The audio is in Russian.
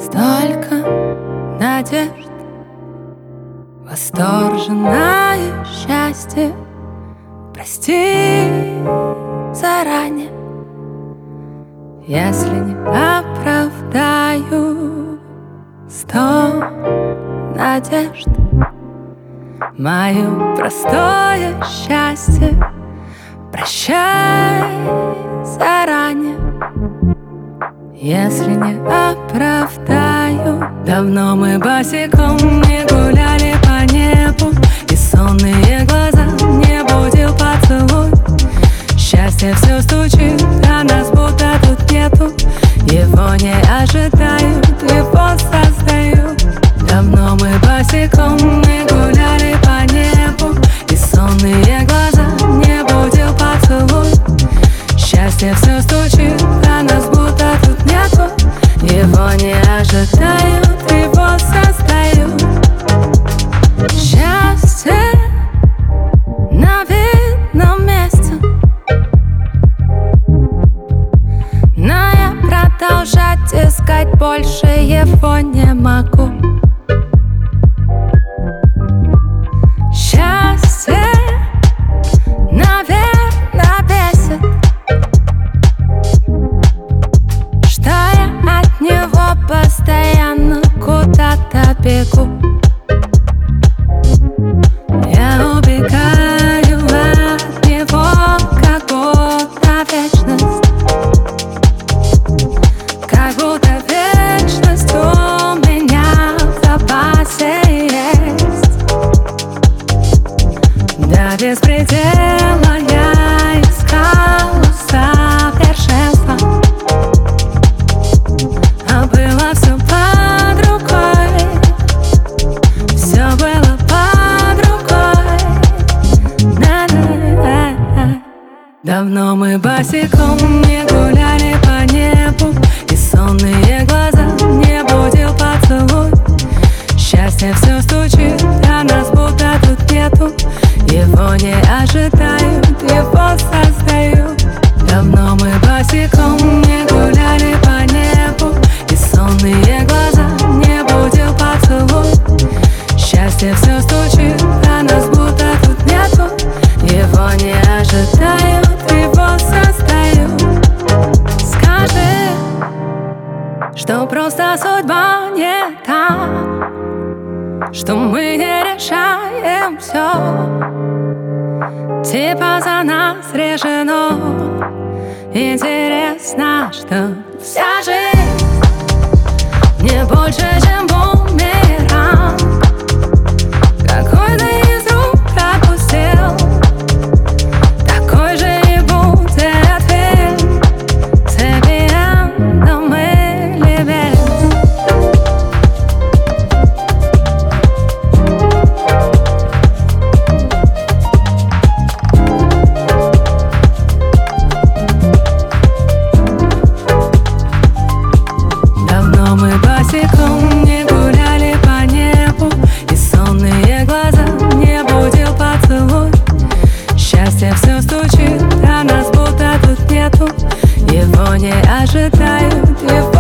Столько надежд, восторженное счастье. Прости заранее, если не оправдаю 100 надежд. Мое простое счастье прощай заранее, если не оправдаю. Давно мы босиком не гуляли по небу, и сонные глаза не будил поцелуй. Счастье все стучит, а нас будто тут нету. Его не ожидают, его создают. Давно мы босиком не гуляли по небу, и сонные глаза не будил поцелуй. Счастье все стучит, а нас будто тут нету. Его не ожидают, его создают. Счастье на видном месте, но я продолжать искать больше его не могу. Счастье, наверное, бесит, что я от него постоянно куда-то бегу. Я убегаю от него, как будто вечность, как будто вечность у меня в запасе есть. До беспредела я искала совершенства, а было все под рукой, все было под рукой. Давно мы босиком не гуляли по небу, и сонные глаза не будил поцелуй. Счастье все стучит, а нас будто тут нету. Его не ожидают, его создают. Давно мы босиком не гуляли по небу, и сонные глаза не будил поцелуй. Счастье все стучит, а нас будто тут нету. Его не ожидают, его создают. Скажи, что просто судьба не та, что мы не решаем все, типа за нас решено. Интересно, что вся жизнь не больше, чем бумеранг, какой-то из рук отпустил, такой же и будет фильм с хэппи-эндом или без. Мы босиком не гуляли по небу, и сонные глаза не будил поцелуй. Счастье все стучит, а нас будто тут нету. Его не ожидают, его